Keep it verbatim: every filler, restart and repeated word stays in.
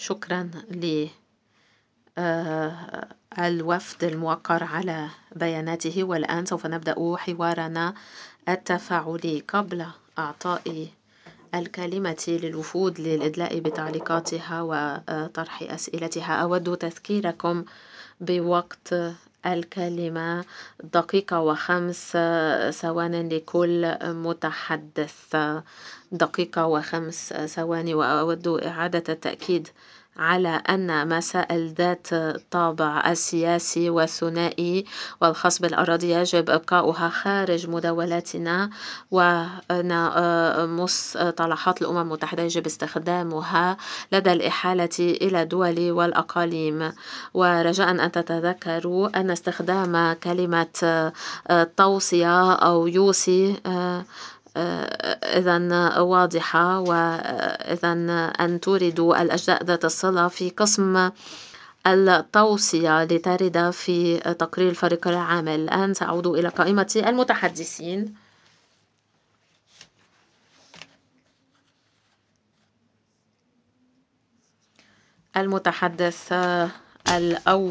شكرا للوفد الموقر على بياناته. والآن سوف نبدأ حوارنا التفاعلي. قبل إعطاء الكلمة للوفود للإدلاء بتعليقاتها وطرح أسئلتها، أود تذكيركم بوقت الكلمة دقيقة وخمس ثوان لكل متحدث. دقيقة وخمس ثواني. وأود إعادة التأكيد على أن مسائل ذات طابع السياسي والثنائي والخاص بالأراضي يجب إبقاؤها خارج مداولاتنا، وأن مصطلحات الأمم المتحدة يجب استخدامها لدى الإحالة إلى الدول والأقاليم. ورجاء أن تتذكروا أن استخدام كلمة توصية أو يوصي إذا واضحة، وإذا أن توردوا الأجزاء ذات الصلة في قسم التوصية لترد في تقرير الفريق العامل. الآن سأعود إلى قائمة المتحدثين. المتحدث الأول